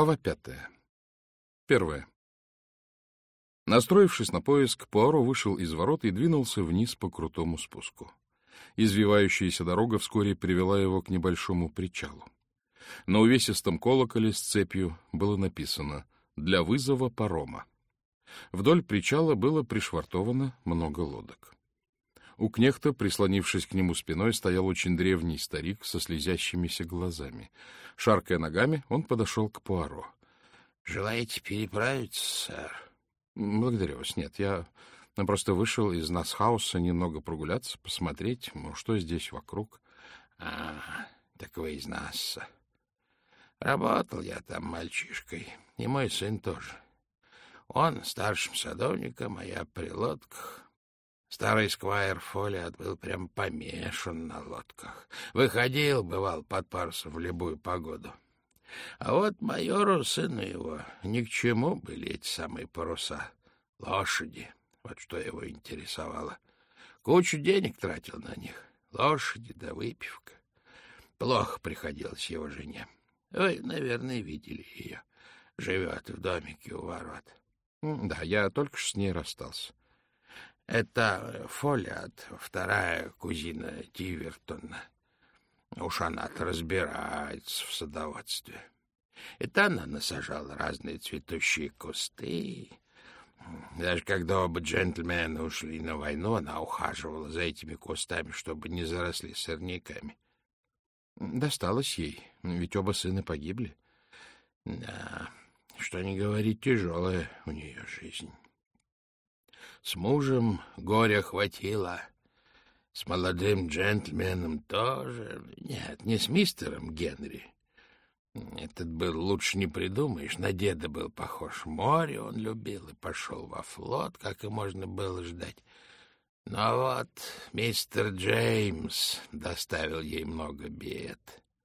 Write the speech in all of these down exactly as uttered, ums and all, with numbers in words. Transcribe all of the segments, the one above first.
Глава пятая. Первая. Настроившись на поиск, Пуаро вышел из ворот и двинулся вниз по крутому спуску. Извивающаяся дорога вскоре привела его к небольшому причалу. На увесистом колоколе с цепью было написано «Для вызова парома». Вдоль причала было пришвартовано много лодок. У кнехта, прислонившись к нему спиной, стоял очень древний старик со слезящимися глазами. Шаркая ногами, он подошел к Пуаро. — Желаете переправиться, сэр? — Благодарю вас. Нет, я просто вышел из Насхауса немного прогуляться, посмотреть, ну, что здесь вокруг. — А, так вы из Насса. Работал я там мальчишкой, и мой сын тоже. Он старшим садовником, а я при лодках. Старый сквайр Фолиат был прям помешан на лодках. Выходил, бывал, под парусом в любую погоду. А вот майору, сыну его, ни к чему были эти самые паруса. Лошади, вот что его интересовало. Кучу денег тратил на них. Лошади да выпивка. Плохо приходилось его жене. Вы, наверное, видели ее. Живет в домике у ворот. Да, я только что с ней расстался. Это Фолиат, вторая кузина Тивертона. Уж она-то разбирается в садоводстве. Это она насажала разные цветущие кусты. Даже когда оба джентльмена ушли на войну, она ухаживала за этими кустами, чтобы не заросли сорняками. Досталось ей, ведь оба сына погибли. Да, что ни говори, тяжелая у нее жизнь. С мужем горя хватило, с молодым джентльменом тоже. Нет, не с мистером Генри. Этот был, лучше не придумаешь, на деда был похож. Море он любил и пошел во флот, как и можно было ждать. Но вот мистер Джеймс доставил ей много бед.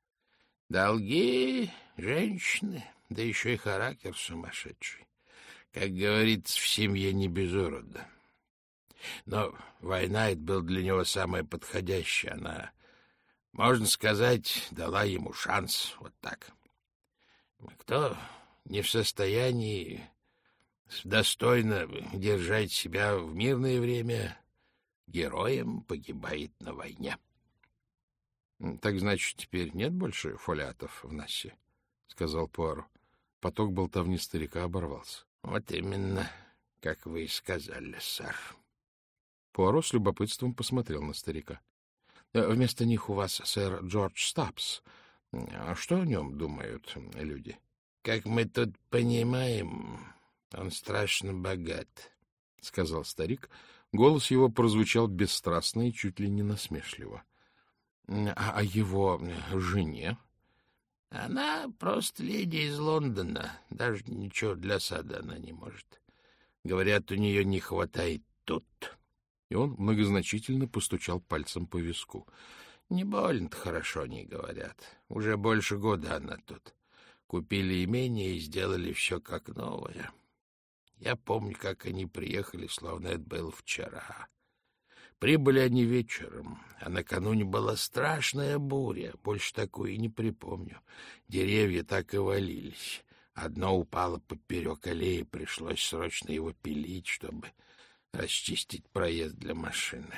Долги, женщины, да еще и характер сумасшедший. Как говорится, в семье не без урода. Но война это была для него самая подходящая. Она, можно сказать, дала ему шанс. Вот так. Кто не в состоянии достойно держать себя в мирное время, героем погибает на войне. — Так, значит, теперь нет больше Фолиатов в Нассе? — сказал Пуаро. Поток болтовни старика оборвался. — Вот именно, как вы и сказали, сэр. Пуаро с любопытством посмотрел на старика. — Вместо них у вас сэр Джордж Стапс. А что о нем думают люди? — Как мы тут понимаем, он страшно богат, — сказал старик. Голос его прозвучал бесстрастно и чуть ли не насмешливо. — А о его жене? — Она просто леди из Лондона. Даже ничего для сада она не может. Говорят, у нее не хватает тут. И он многозначительно постучал пальцем по виску. — Не больно-то хорошо, не говорят. Уже больше года она тут. Купили имение и сделали все как новое. Я помню, как они приехали, словно это было вчера. Прибыли они вечером, а накануне была страшная буря. Больше такой и не припомню. Деревья так и валились. Одно упало поперек аллеи, пришлось срочно его пилить, чтобы расчистить проезд для машины.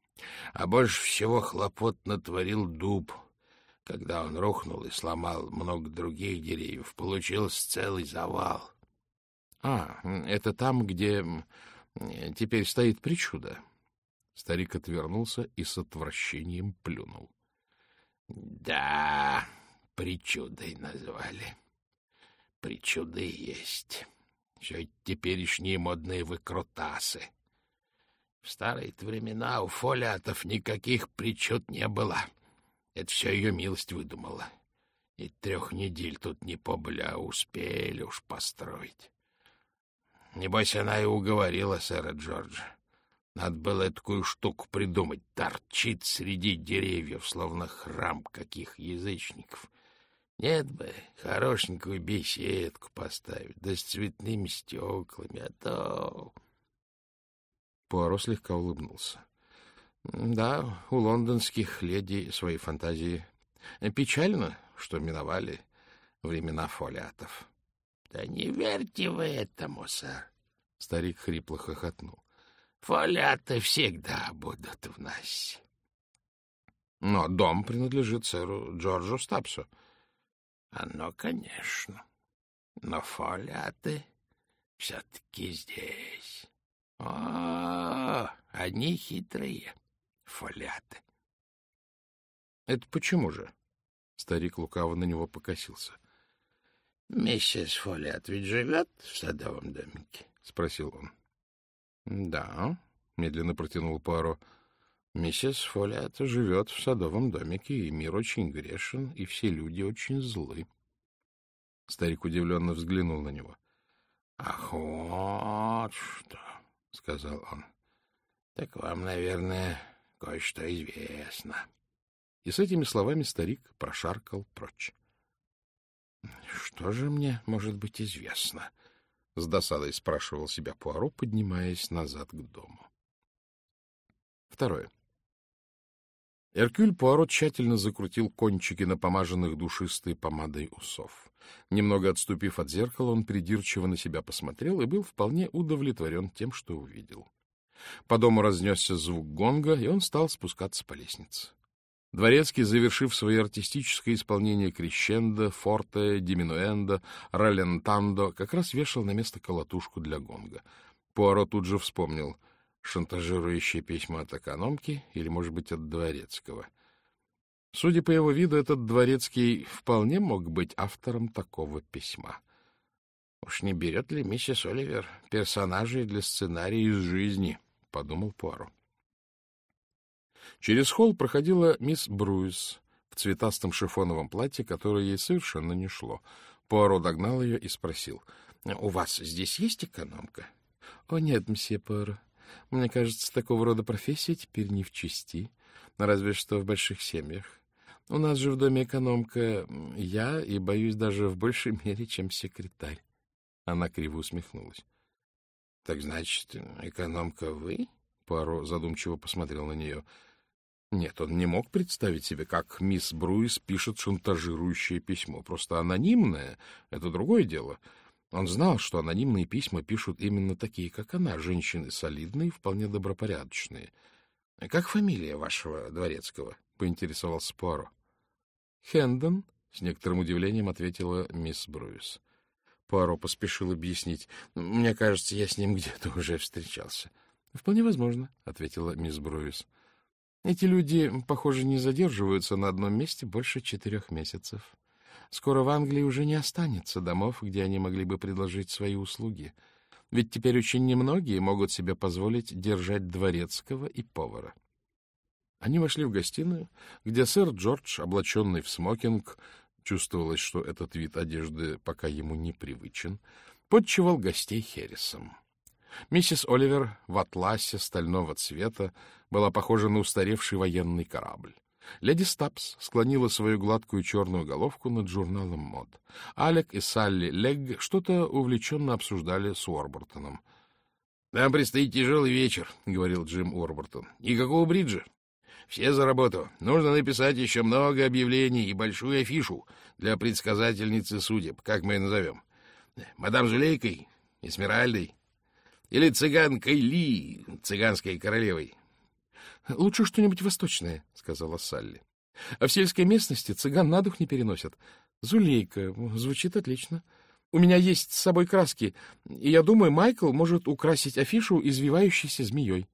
А больше всего хлопот натворил дуб. Когда он рухнул и сломал много других деревьев, получился целый завал. — А, это там, где теперь стоит причуда? Старик отвернулся и с отвращением плюнул. — Да, причудой назвали. Причуды есть. Все теперешние модные выкрутасы. В старые-то времена у Фолиатов никаких причуд не было. Это все ее милость выдумала. И трех недель тут не побыли, а успели уж построить. Небось, она и уговорила сэра Джорджа. Надо было такую штуку придумать. Торчит среди деревьев, словно храм каких язычников. Нет бы хорошенькую беседку поставить, да с цветными стеклами, а то... Пуаро слегка улыбнулся. Да, у лондонских леди свои фантазии. Печально, что миновали времена Фолиатов. Да не верьте вы этому, сэр. Старик хрипло хохотнул. Фоляты всегда будут в нас. Но дом принадлежит сэру Джорджу Стапсу. Оно, конечно. Но фоляты все-таки здесь. О, они хитрые фоляты. Это почему же? Старик лукаво на него покосился. Миссис Фолиат ведь живет в садовом домике? — спросил он. — Да, — медленно протянул Пуаро. — Миссис Фолиат живет в садовом домике, и мир очень грешен, и все люди очень злы. Старик удивленно взглянул на него. — Ах, вот что, — сказал он. — Так вам, наверное, кое-что известно. И с этими словами старик прошаркал прочь. — Что же мне может быть известно? — с досадой спрашивал себя Пуаро, поднимаясь назад к дому. Второе. Эркюль Пуаро тщательно закрутил кончики напомаженных душистой помадой усов. Немного отступив от зеркала, он придирчиво на себя посмотрел и был вполне удовлетворен тем, что увидел. По дому разнесся звук гонга, и он стал спускаться по лестнице. Дворецкий, завершив свое артистическое исполнение крещендо, форте, диминуэндо, ралентандо, как раз вешал на место колотушку для гонга. Пуаро тут же вспомнил шантажирующее письмо от экономки или, может быть, от дворецкого. Судя по его виду, этот дворецкий вполне мог быть автором такого письма. «Уж не берет ли миссис Оливер персонажей для сценария из жизни?» — подумал Пуаро. Через холл проходила мисс Бруис в цветастом шифоновом платье, которое ей совершенно не шло. Пуаро догнал ее и спросил: — У вас здесь есть экономка? — О, нет, мсье Пуаро. Мне кажется, такого рода профессия теперь не в чести, разве что в больших семьях. У нас же в доме экономка я, и, боюсь, даже в большей мере, чем секретарь. Она криво усмехнулась. — Так значит, экономка вы? — Пуаро задумчиво посмотрел на нее. Нет, он не мог представить себе, как мисс Бруис пишет шантажирующее письмо. Просто анонимное — это другое дело. Он знал, что анонимные письма пишут именно такие, как она, женщины солидные, вполне добропорядочные. — Как фамилия вашего дворецкого? — поинтересовался Пуаро. — Хэндон, — с некоторым удивлением ответила мисс Бруис. Пуаро поспешил объяснить. — Мне кажется, я с ним где-то уже встречался. — Вполне возможно, — ответила мисс Бруис. Эти люди, похоже, не задерживаются на одном месте больше четырех месяцев. Скоро в Англии уже не останется домов, где они могли бы предложить свои услуги. Ведь теперь очень немногие могут себе позволить держать дворецкого и повара. Они вошли в гостиную, где сэр Джордж, облаченный в смокинг, чувствовалось, что этот вид одежды пока ему непривычен, подчевал гостей хересом. Миссис Оливер в атласе стального цвета была похожа на устаревший военный корабль. Леди Стапс склонила свою гладкую черную головку над журналом мод. Алек и Салли Легг что-то увлеченно обсуждали с Уорбортоном. — Нам предстоит тяжелый вечер, — говорил Джим Уорбортон. — Никакого бриджа. Все за работу. Нужно написать еще много объявлений и большую афишу для предсказательницы судеб, как мы ее назовем. Мадам Зулейкой, Эсмеральдой или цыганкой Ли, цыганской королевой. — Лучше что-нибудь восточное, — сказала Салли. — А в сельской местности цыган на дух не переносят. Зулейка звучит отлично. У меня есть с собой краски, и я думаю, Майкл может украсить афишу извивающейся змеей.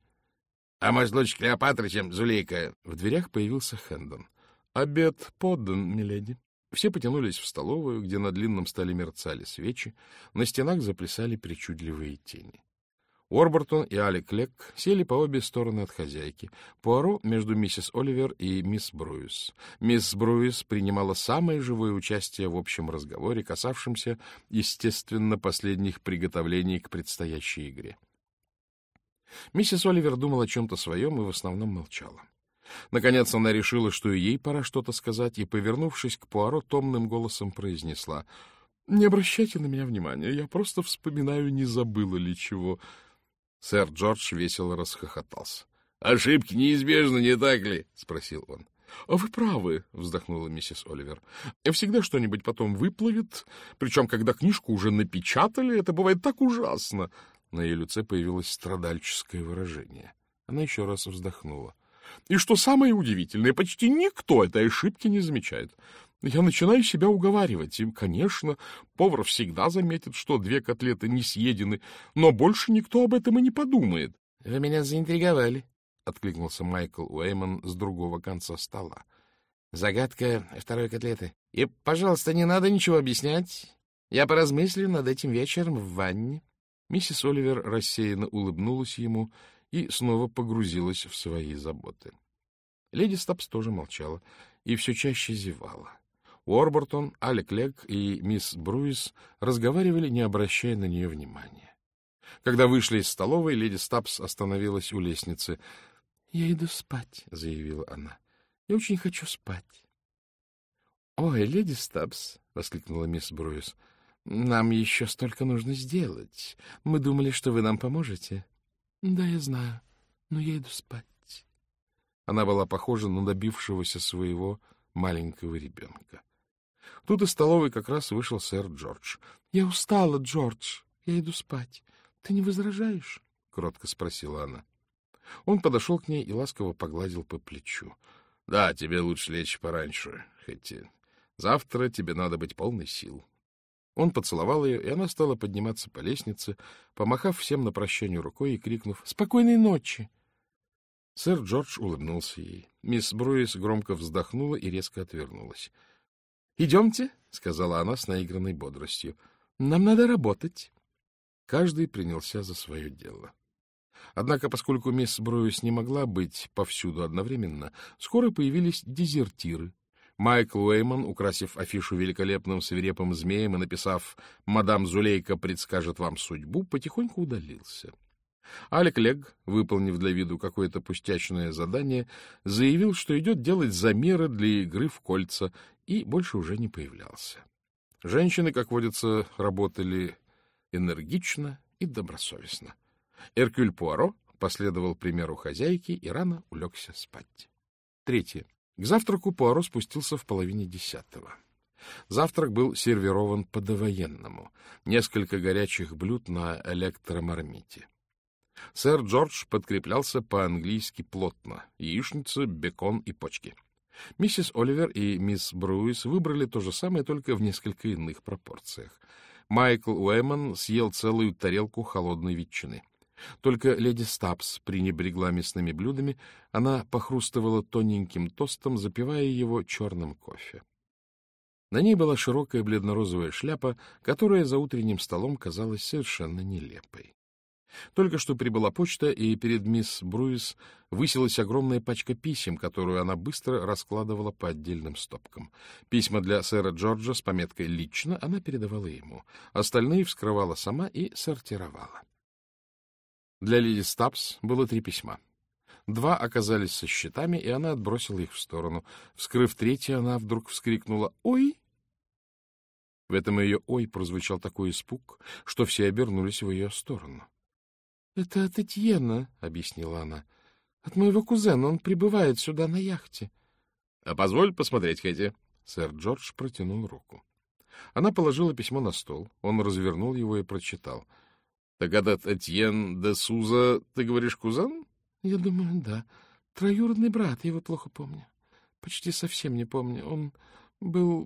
— А может, лучше Клеопатра, чем Зулейка? В дверях появился Хэндон. — Обед подан, миледи. Все потянулись в столовую, где на длинном столе мерцали свечи, на стенах заплясали причудливые тени. Уорбортон и Алек Легг сели по обе стороны от хозяйки. Пуаро между миссис Оливер и мисс Бруис. Мисс Бруис принимала самое живое участие в общем разговоре, касавшемся, естественно, последних приготовлений к предстоящей игре. Миссис Оливер думала о чем-то своем и в основном молчала. Наконец она решила, что и ей пора что-то сказать, и, повернувшись к Пуаро, томным голосом произнесла: — Не обращайте на меня внимания, я просто вспоминаю, не забыла ли чего. Сэр Джордж весело расхохотался. — Ошибки неизбежны, не так ли? — спросил он. — Вы правы, — вздохнула миссис Оливер. — Всегда что-нибудь потом выплывет, причем, когда книжку уже напечатали, это бывает так ужасно. На ее лице появилось страдальческое выражение. Она еще раз вздохнула. — И что самое удивительное, почти никто этой ошибки не замечает. Я начинаю себя уговаривать, и, конечно, повар всегда заметит, что две котлеты не съедены, но больше никто об этом и не подумает. — Вы меня заинтриговали, — откликнулся Майкл Уэйман с другого конца стола. — Загадка второй котлеты. И, пожалуйста, не надо ничего объяснять. Я поразмыслю над этим вечером в ванне. Миссис Оливер рассеянно улыбнулась ему и снова погрузилась в свои заботы. Леди Стапс тоже молчала и все чаще зевала. Уорбертон, Алек Легг и мисс Бруис разговаривали, не обращая на нее внимания. Когда вышли из столовой, леди Стапс остановилась у лестницы. — Я иду спать, — заявила она. — Я очень хочу спать. — Ой, леди Стапс, — воскликнула мисс Бруис, — нам еще столько нужно сделать. Мы думали, что вы нам поможете. — Да, я знаю, но я иду спать. Она была похожа на добившегося своего маленького ребенка. Тут из столовой как раз вышел сэр Джордж. — Я устала, Джордж, я иду спать. Ты не возражаешь? — кротко спросила она. Он подошел к ней и ласково погладил по плечу. — Да, тебе лучше лечь пораньше, хоть завтра тебе надо быть полной сил. Он поцеловал ее, и она стала подниматься по лестнице, помахав всем на прощание рукой и крикнув «Спокойной ночи!». Сэр Джордж улыбнулся ей. Мисс Бруис громко вздохнула и резко отвернулась. — Идемте, — сказала она с наигранной бодростью. — Нам надо работать. Каждый принялся за свое дело. Однако, поскольку мисс Бруис не могла быть повсюду одновременно, скоро появились дезертиры. Майкл Уэйман, украсив афишу великолепным свирепым змеем и написав «Мадам Зулейка предскажет вам судьбу», потихоньку удалился. Алек Легг, выполнив для виду какое-то пустячное задание, заявил, что идет делать замеры для игры в кольца, и больше уже не появлялся. Женщины, как водится, работали энергично и добросовестно. Эркюль Пуаро последовал примеру хозяйки и рано улегся спать. Третье. К завтраку Пуаро спустился в половине десятого. Завтрак был сервирован по-довоенному. Несколько горячих блюд на электромармите. Сэр Джордж подкреплялся по-английски плотно. Яичница, бекон и почки. Миссис Оливер и мисс Бруис выбрали то же самое, только в несколько иных пропорциях. Майкл Уэйман съел целую тарелку холодной ветчины. Только леди Стапс пренебрегла мясными блюдами, она похрустывала тоненьким тостом, запивая его черным кофе. На ней была широкая бледно-розовая шляпа, которая за утренним столом казалась совершенно нелепой. Только что прибыла почта, и перед мисс Бруис высилась огромная пачка писем, которую она быстро раскладывала по отдельным стопкам. Письма для сэра Джорджа с пометкой «Лично» она передавала ему. Остальные вскрывала сама и сортировала. Для леди Стапс было три письма. Два оказались со счетами, и она отбросила их в сторону. Вскрыв третье, она вдруг вскрикнула «Ой!». В этом ее «ой» прозвучал такой испуг, что все обернулись в ее сторону. — Это от Этьена, — объяснила она. — От моего кузена. Он прибывает сюда на яхте. — А позволь посмотреть, Кэти. Сэр Джордж протянул руку. Она положила письмо на стол. Он развернул его и прочитал. — Так этот Этьен де Суза, ты говоришь, кузен? — Я думаю, да. Троюродный брат, я его плохо помню. Почти совсем не помню. Он был...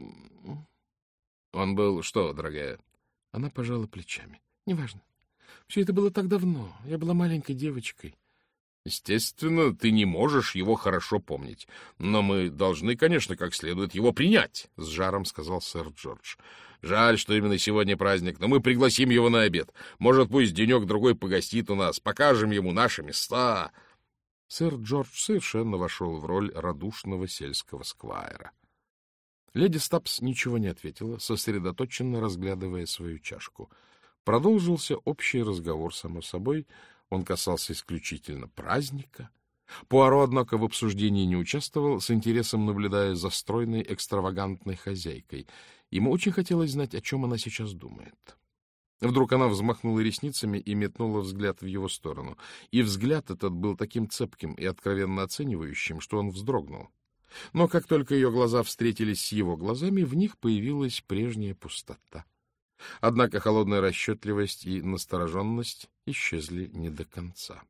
— Он был что, дорогая? Она пожала плечами. — Неважно. Все это было так давно. Я была маленькой девочкой. — Естественно, ты не можешь его хорошо помнить. Но мы должны, конечно, как следует его принять, — с жаром сказал сэр Джордж. — Жаль, что именно сегодня праздник, но мы пригласим его на обед. Может, пусть денек-другой погостит у нас, покажем ему наши места. Сэр Джордж совершенно вошел в роль радушного сельского сквайра. Леди Стапс ничего не ответила, сосредоточенно разглядывая свою чашку. Продолжился общий разговор, само собой. Он касался исключительно праздника. Пуаро, однако, в обсуждении не участвовал, с интересом наблюдая за стройной, экстравагантной хозяйкой. Ему очень хотелось знать, о чем она сейчас думает. Вдруг она взмахнула ресницами и метнула взгляд в его сторону. И взгляд этот был таким цепким и откровенно оценивающим, что он вздрогнул. Но как только ее глаза встретились с его глазами, в них появилась прежняя пустота. Однако холодная расчетливость и настороженность исчезли не до конца.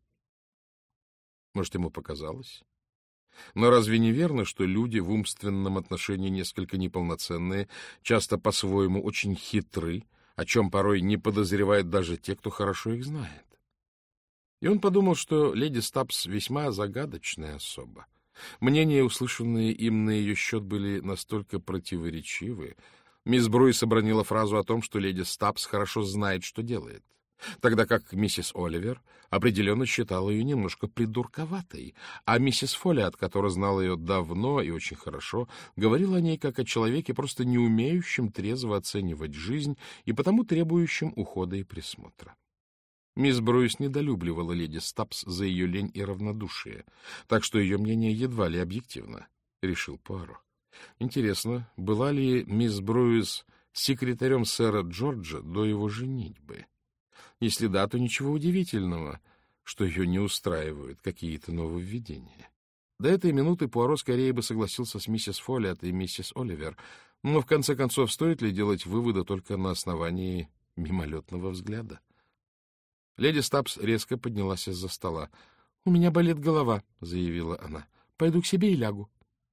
Может, ему показалось? Но разве не верно, что люди в умственном отношении несколько неполноценные, часто по-своему очень хитры, о чем порой не подозревают даже те, кто хорошо их знает? И он подумал, что леди Стапс весьма загадочная особа. Мнения, услышанные им на ее счет, были настолько противоречивы. Мисс Бруис обронила фразу о том, что леди Стапс хорошо знает, что делает, тогда как миссис Оливер определенно считала ее немножко придурковатой, а миссис Фоллиат, которая знала ее давно и очень хорошо, говорила о ней как о человеке, просто не умеющем трезво оценивать жизнь и потому требующем ухода и присмотра. Мисс Бруис недолюбливала леди Стапс за ее лень и равнодушие, так что ее мнение едва ли объективно, — решил Пуаро. Интересно, была ли мисс Бруис секретарем сэра Джорджа до его женитьбы? Если да, то ничего удивительного, что ее не устраивают какие-то нововведения. До этой минуты Пуаро скорее бы согласился с миссис Фоллиат и миссис Оливер, но в конце концов стоит ли делать выводы только на основании мимолетного взгляда? Леди Стапс резко поднялась из-за стола. — У меня болит голова, — заявила она. — Пойду к себе и лягу.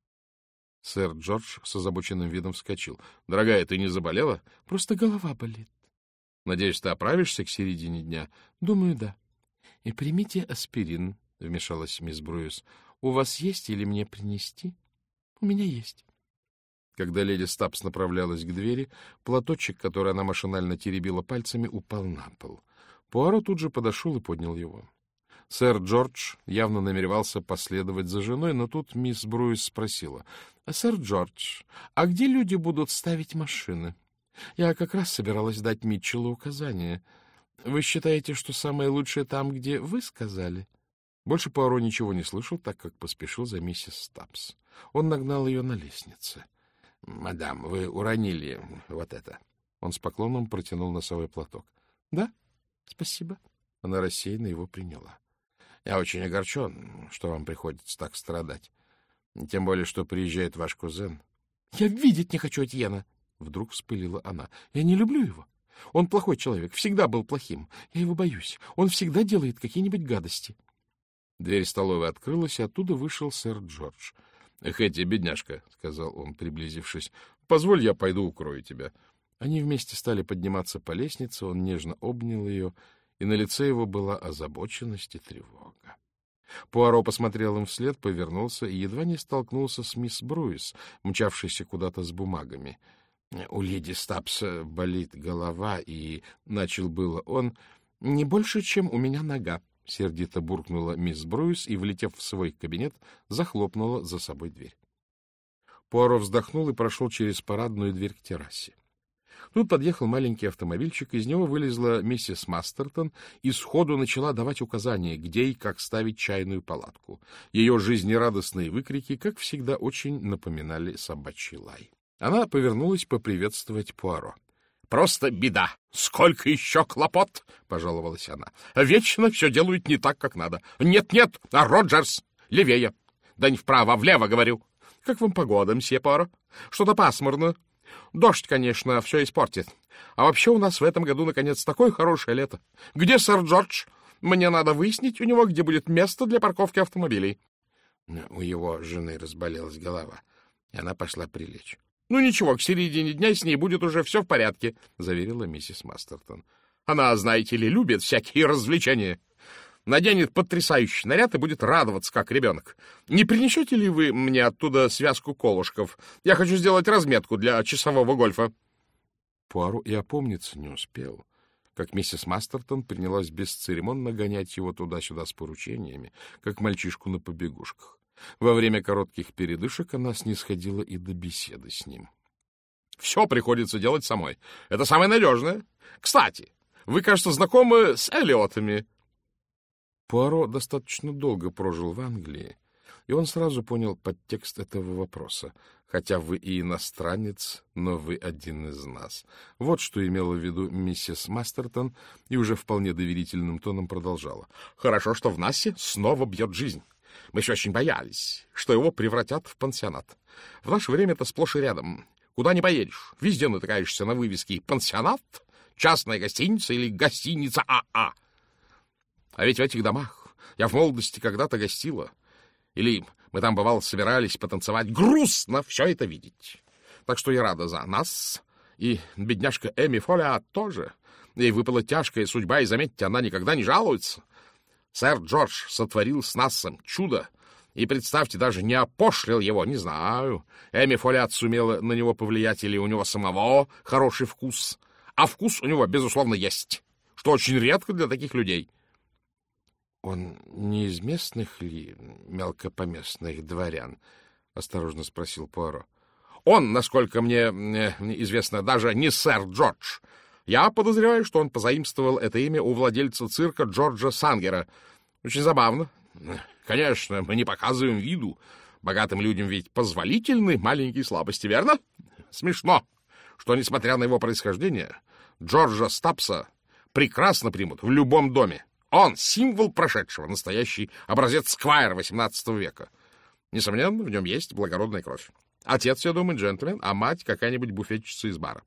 Сэр Джордж с озабоченным видом вскочил. — Дорогая, ты не заболела? — Просто голова болит. — Надеюсь, ты оправишься к середине дня? — Думаю, да. — И примите аспирин, — вмешалась мисс Бруис. — У вас есть или мне принести? — У меня есть. Когда леди Стапс направлялась к двери, платочек, который она машинально теребила пальцами, упал на пол. Пуаро тут же подошел и поднял его. Сэр Джордж явно намеревался последовать за женой, но тут мисс Бруис спросила: — Сэр Джордж, а где люди будут ставить машины? Я как раз собиралась дать Митчеллу указание. Вы считаете, что самое лучшее там, где вы сказали? Больше Пуаро ничего не слышал, так как поспешил за миссис Стапс. Он нагнал ее на лестнице. — Мадам, вы уронили вот это. Он с поклоном протянул носовой платок. — Да? Спасибо. Она рассеянно его приняла. — Я очень огорчен, что вам приходится так страдать. Тем более, что приезжает ваш кузен. — Я видеть не хочу Этьена! — вдруг вспылила она. — Я не люблю его. Он плохой человек, всегда был плохим. Я его боюсь. Он всегда делает какие-нибудь гадости. Дверь столовой открылась, и оттуда вышел сэр Джордж. — Хэти, бедняжка, — сказал он, приблизившись, — позволь, я пойду укрою тебя. Они вместе стали подниматься по лестнице, он нежно обнял ее, и на лице его была озабоченность и тревога. Пуаро посмотрел им вслед, повернулся и едва не столкнулся с мисс Бруис, мчавшейся куда-то с бумагами. — У леди Стапс болит голова, и... — начал было он. — Не больше, чем у меня нога, — сердито буркнула мисс Бруис и, влетев в свой кабинет, захлопнула за собой дверь. Пуаро вздохнул и прошел через парадную дверь к террасе. Тут подъехал маленький автомобильчик, из него вылезла миссис Мастертон и сходу начала давать указания, где и как ставить чайную палатку. Ее жизнерадостные выкрики, как всегда, очень напоминали собачий лай. Она повернулась поприветствовать Пуаро. — Просто беда! Сколько еще хлопот! — пожаловалась она. — Вечно все делают не так, как надо. Нет-нет, а Роджерс! Левее! Да не вправо, а влево, говорю. Как вам погода, мсье Пуаро? Что-то пасмурно. Дождь, конечно, все испортит. А вообще у нас в этом году, наконец, такое хорошее лето. Где сэр Джордж? Мне надо выяснить у него, где будет место для парковки автомобилей. У его жены разболелась голова, и она пошла прилечь. — Ну ничего, к середине дня с ней будет уже все в порядке, — заверила миссис Мастертон. — Она, знаете ли, любит всякие развлечения. Наденет потрясающий наряд и будет радоваться, как ребенок. Не принесете ли вы мне оттуда связку колышков? Я хочу сделать разметку для часового гольфа. Пуаро и опомниться не успел, как миссис Мастертон принялась бесцеремонно гонять его туда-сюда с поручениями, как мальчишку на побегушках. Во время коротких передышек она снисходила и до беседы с ним. — Все приходится делать самой. Это самое надежное. Кстати, вы, кажется, знакомы с Эллиотами. Пуаро достаточно долго прожил в Англии, и он сразу понял подтекст этого вопроса. Хотя вы и иностранец, но вы один из нас. Вот что имела в виду миссис Мастертон и уже вполне доверительным тоном продолжала. Хорошо, что в Нассе снова бьет жизнь. Мы еще очень боялись, что его превратят в пансионат. В наше время это сплошь и рядом. Куда ни поедешь, везде натыкаешься на вывески «пансионат», «частная гостиница» или «гостиница АА». А ведь в этих домах я в молодости когда-то гостила. Или мы там, бывало, собирались потанцевать. Грустно все это видеть. Так что я рада за нас. И бедняжка Эми Фолиа тоже. Ей выпала тяжкая судьба, и, заметьте, она никогда не жалуется. Сэр Джордж сотворил с Нассом чудо. И, представьте, даже не опошлил его, не знаю. Эми Фолиат сумела на него повлиять, или у него самого хороший вкус. А вкус у него, безусловно, есть, что очень редко для таких людей. — Он не из местных ли мелкопоместных дворян? — осторожно спросил Пуаро. — Он, насколько мне э, известно, даже не сэр Джордж. Я подозреваю, что он позаимствовал это имя у владельца цирка Джорджа Сангера. Очень забавно. Конечно, мы не показываем виду. Богатым людям ведь позволительны маленькие слабости, верно? Смешно, что, несмотря на его происхождение, Джорджа Стапса прекрасно примут в любом доме. Он — символ прошедшего, настоящий образец сквайра восемнадцатого века. Несомненно, в нем есть благородная кровь. Отец, я думаю, джентльмен, а мать — какая-нибудь буфетчица из бара.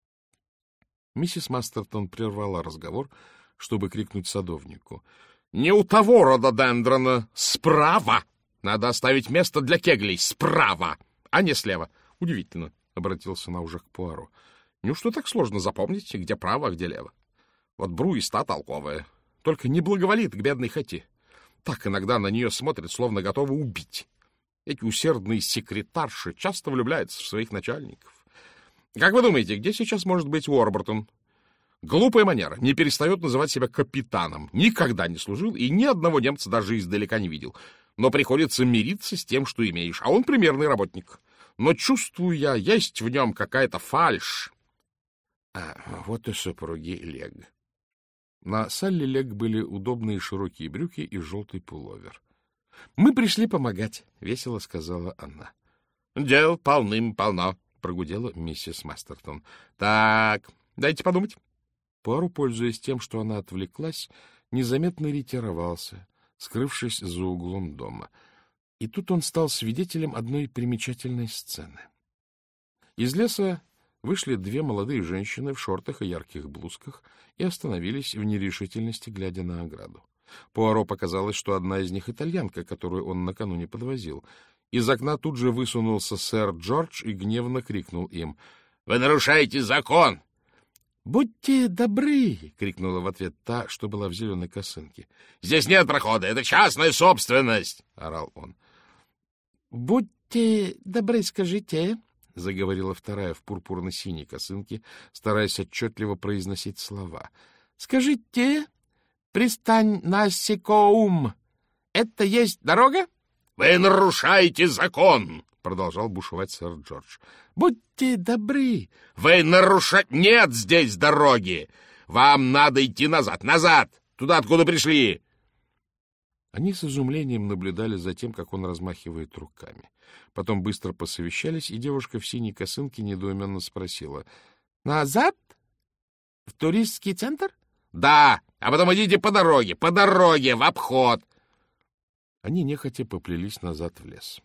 Миссис Мастертон прервала разговор, чтобы крикнуть садовнику. — Не у того рододендрона! Справа! Надо оставить место для кеглей. Справа, а не слева. — Удивительно, — обратился она уже к Пуаро. — Неужто так сложно запомнить, где право, а где лево? Вот Бруиста толковая. Только не благоволит к бедной Хэти. Так иногда на нее смотрит, словно готова убить. Эти усердные секретарши часто влюбляются в своих начальников. Как вы думаете, где сейчас может быть Уорбертон? Глупая манера. Не перестает называть себя капитаном. Никогда не служил и ни одного немца даже издалека не видел. Но приходится мириться с тем, что имеешь. А он примерный работник. Но чувствую я, есть в нем какая-то фальшь. А вот и супруги Лег. На Салли Лег были удобные широкие брюки и желтый пуловер. — Мы пришли помогать, — весело сказала она. — Дел полным-полно, — прогудела миссис Мастертон. — Так, дайте подумать. Пуаро, пользуясь тем, что она отвлеклась, незаметно ретировался, скрывшись за углом дома. И тут он стал свидетелем одной примечательной сцены. Из леса вышли две молодые женщины в шортах и ярких блузках и остановились в нерешительности, глядя на ограду. Пуаро показалось, что одна из них итальянка, которую он накануне подвозил. Из окна тут же высунулся сэр Джордж и гневно крикнул им: — Вы нарушаете закон! — Будьте добры! — крикнула в ответ та, что была в зеленой косынке. — Здесь нет прохода, это частная собственность! — орал он. — Будьте добры, скажите! — заговорила вторая в пурпурно-синей косынке, стараясь отчетливо произносить слова. — Скажите, пристань на Секоум — это есть дорога? — Вы нарушаете закон! — продолжал бушевать сэр Джордж. — Будьте добры! — Вы нарушаете... Нет здесь дороги! Вам надо идти назад! Назад! Туда, откуда пришли! Они с изумлением наблюдали за тем, как он размахивает руками. Потом быстро посовещались, и девушка в синей косынке недоуменно спросила: — Назад? В туристский центр? — Да, а потом идите по дороге, по дороге, в обход. Они нехотя поплелись назад в лес.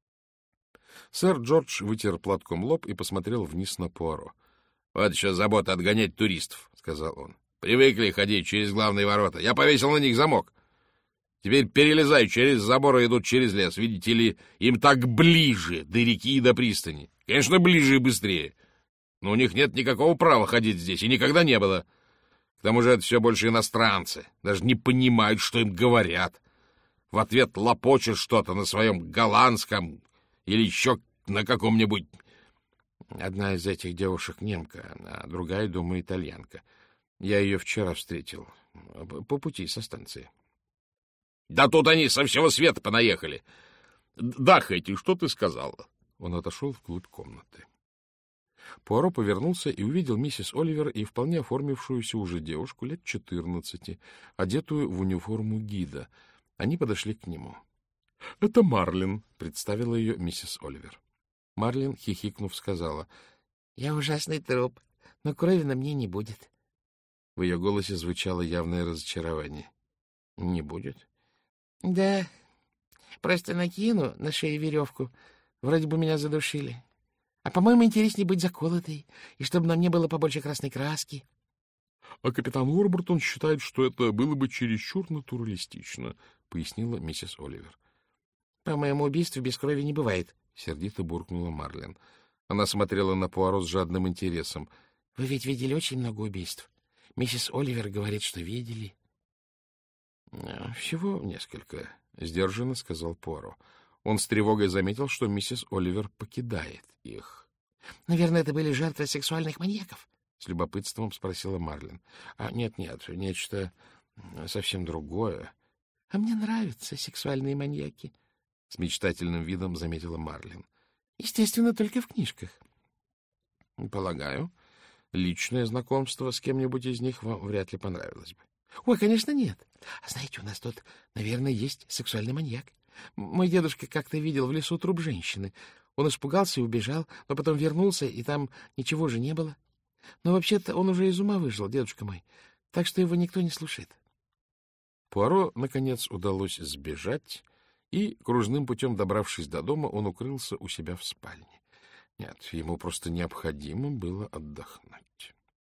Сэр Джордж вытер платком лоб и посмотрел вниз на Пуаро. — Вот еще забота отгонять туристов, — сказал он. — Привыкли ходить через главные ворота. Я повесил на них замок. Теперь перелезают через забор и идут через лес. Видите ли, им так ближе до реки и до пристани. Конечно, ближе и быстрее. Но у них нет никакого права ходить здесь, и никогда не было. К тому же это все больше иностранцы. Даже не понимают, что им говорят. В ответ лопочут что-то на своем голландском или еще на каком-нибудь... Одна из этих девушек немка, а другая, думаю, итальянка. Я ее вчера встретил по пути со станции. Да тут они со всего света понаехали. Да, Хэти, что ты сказала? Он отошел вглубь комнаты. Пуаро повернулся и увидел миссис Оливер и вполне оформившуюся уже девушку лет четырнадцати, одетую в униформу гида. Они подошли к нему. — Это Марлин, — представила ее миссис Оливер. Марлин, хихикнув, сказала: — Я ужасный труп, но крови на мне не будет. В ее голосе звучало явное разочарование. — Не будет? — Да, Просто накину на шею веревку. Вроде бы меня задушили. А, по-моему, интереснее быть заколотой, и чтобы на мне было побольше красной краски. — А капитан Уорбертон считает, что это было бы чересчур натуралистично, — пояснила миссис Оливер. — По-моему, убийств без крови не бывает, — сердито буркнула Марлен. Она смотрела на Пуаро с жадным интересом. — Вы ведь видели очень много убийств. Миссис Оливер говорит, что видели. — Всего несколько, — сдержанно сказал Пуаро. Он с тревогой заметил, что миссис Оливер покидает их. — Наверное, это были жертвы сексуальных маньяков? — с любопытством спросила Марлен. — А нет-нет, нечто совсем другое. — А мне нравятся сексуальные маньяки, — с мечтательным видом заметила Марлен. — Естественно, только в книжках. — Полагаю, личное знакомство с кем-нибудь из них вам вряд ли понравилось бы. — Ой, конечно, нет. А знаете, у нас тут, наверное, есть сексуальный маньяк. Мой дедушка как-то видел в лесу труп женщины. Он испугался и убежал, но потом вернулся, и там ничего же не было. Но вообще-то он уже из ума выжил, дедушка мой, так что его никто не слушает. Пуаро, наконец, удалось сбежать, и, кружным путем добравшись до дома, он укрылся у себя в спальне. Нет, ему просто необходимо было отдохнуть.